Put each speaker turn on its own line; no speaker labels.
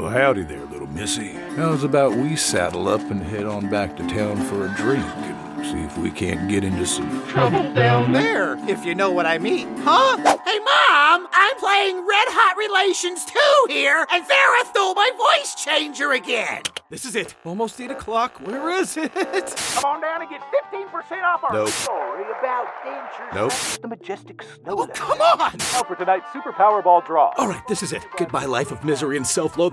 Well, howdy there, little missy.
How's about we saddle up and head on back to town for a drink and see if we can't get into some
trouble down there, if you know what I mean. Huh? Hey, Mom! I'm playing Red Hot Relations 2 here, and Farrah stole my voice changer again!
This is it. Almost 8 o'clock. Where is it?
Come on down and get 15% off our story about dentures. The majestic snow.
Oh, come on!
Now for tonight's Super Powerball draw.
All right, this is it. Goodbye, life of misery and self-loathing.